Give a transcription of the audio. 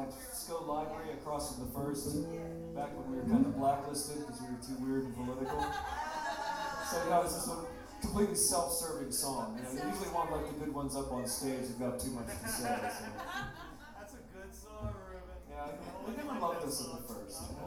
Francisco Library across from the First, back when we were kind of blacklisted because we were too weird and political. So it's this one completely self-serving song. You usually want like the good ones up on stage who've got too much to say. So. That's a good song, Ruben. Yeah, we never loved this at the